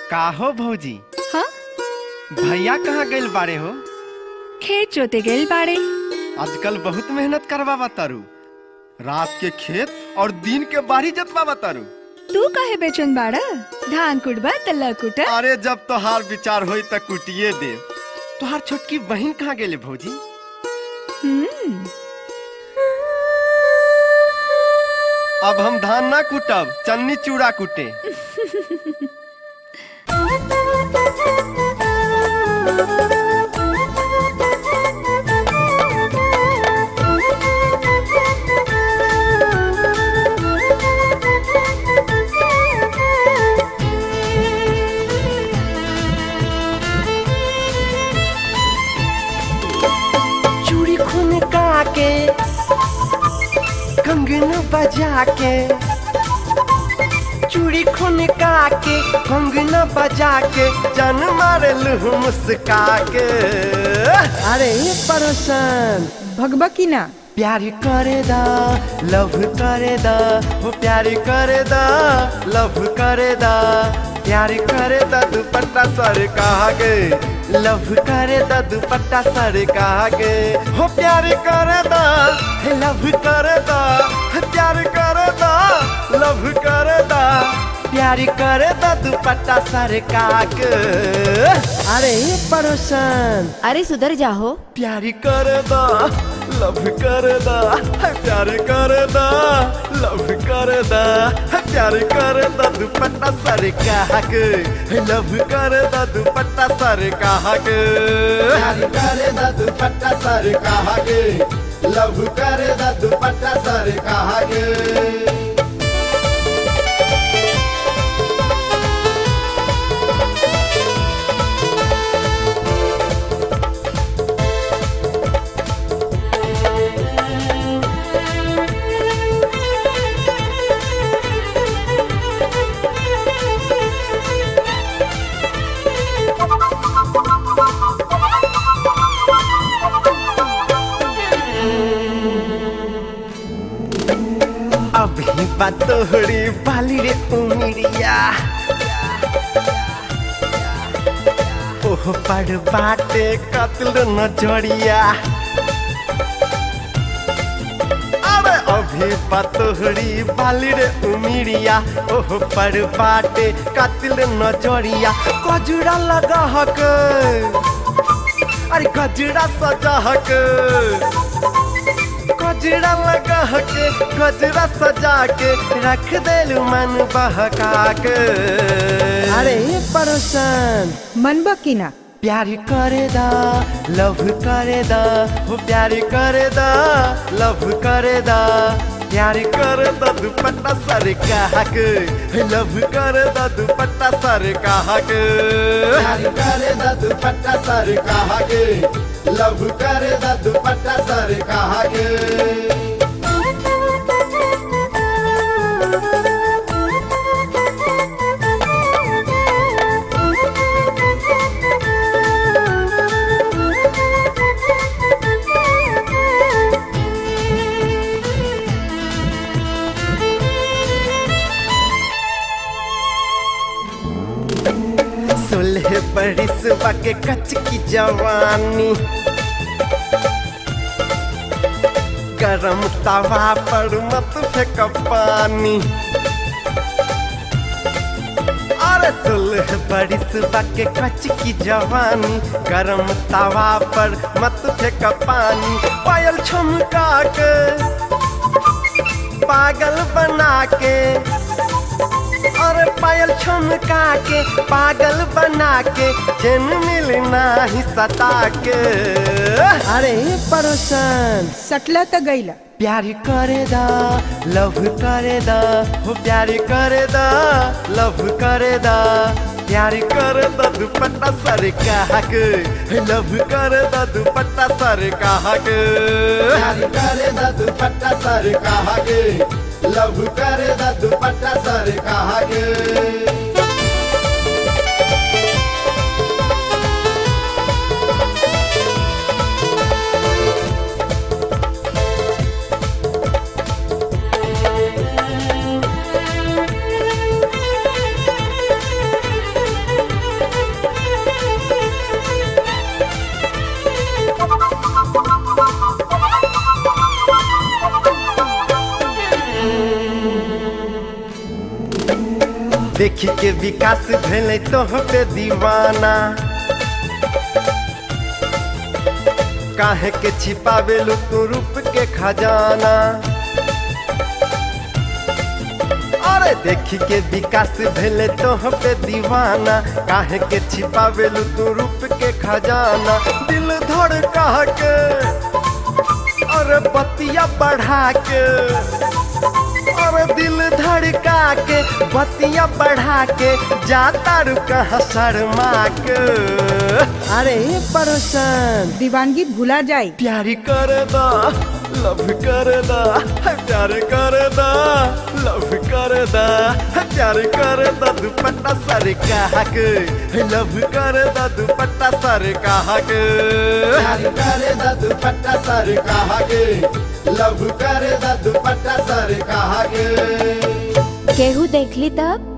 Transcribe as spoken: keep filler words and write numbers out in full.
का हो भौजी? हाँ? भैया कहाँ गइल बाड़े हो? खेत जोते गइल बाड़े। आजकल बहुत मेहनत करवा तारू, रात के खेत और दिन के बाड़ी जतवा तारू। तू काहे बेचन बाड़ा? धान कुटबा तल्ला कुटा। अरे जब तोहार विचार होई त कुटिए दे। तोहार छोटकी बहन कहाँ गेले भौजी? हम्म। अब हम धान ना कुटब, चन्नी चूड़ा कुटे। चूड़ी खून का के कंगन बजा के, चूड़ी खून का के कंगन बजा के, जान मारे लू मुस्का के। अरे परोसन भगवा की ना प्यार करे दा, लव करे दा, हो प्यार करे दा, लव करे दा, प्यार करे दा दुपट्टा सर कागे, लव करे दा दुपट्टा सर कागे, हो प्यार करे दा, लव करे दा, प्यार करे दा, लव करे दा, प्यार करे दा दुपट्टा सर कागे। अरे परोसन अरे सुधर जाओ। प्यार करे दा, लव करे दा, प्यार करे दा, लव करे दा, प्यार करे दा दुपट्टा सर कागे, लव करे दा दुपट्टा सर कागे, प्यार करे दा दुपट्टा सर कागे, लव करे दा दुपट्टा सर कागे। अभी बतोहरी बाली रे उमिरिया, ओह पड़ बाटे कतल नजरिया। अरे अभी बतोहरी बाली रे उमिरिया, ओह पड़ बाटे कतल नजरिया। गजरा लगा हक, अरे गजरा सजा हक, गजरा लगा के, गजरा सजा के, रख देलू मन बहका के। अरे परोसन मनबा की ना प्यार करे दा, लव करे दा, हो प्यार करे दा, लव करे दा, प्यार करे दा दुपट्टा सर कागे, लव करे दा दुपट्टा सर कागे, प्यार करे दा दुपट्टा सर कागे, लव करे दा दुपट्टा सर कागे। सोलह बरिस बाके कच की जवानी, गरम तवा पर मत फेंक पानी। अरे सोलह बरिस बाके कच की जवानी, गरम तवा पर मत फेंक पानी। पायल झुमका के पागल बना के, और पायल झुमका के पागल बना के, चैन मिलना ही सता के। अरे परोसन सटला त गईला। प्यार करे दा, लव करे दा, हो प्यार करे दा, लव करे दा, प्यार करे दा दुपट्टा सर कागे, लव करे दा दुपट्टा सर कागे, प्यार करे दा दुपट्टा सर कागे, लव करे दा दुपट्टा सर कागे। देखी के विकास भेले तोह पे दीवाना काहे के छिपावेलू तू रूप के खजाना अरे देखी के विकास भेले तोह पे दीवाना काहे के छिपावेलू तू रूप के खजाना दिल धड़का के अरे बतिया बढ़ा के अरे दिल धड़का के बतिया बढ़ा के जाता रुका शर्मा के अरे परोसन दीवानगी भुला जाई प्यारी कर दा लव कर दा प्यार कर दा लव कर दा प्यार कर दा दुपट्टा सर कहा के लव कर दा दुपट्टा सर कहा के प्यार कर दा दुपट्टा सर कहा के लव कर दा दुपट्टा सर कहा के केहू देखली तब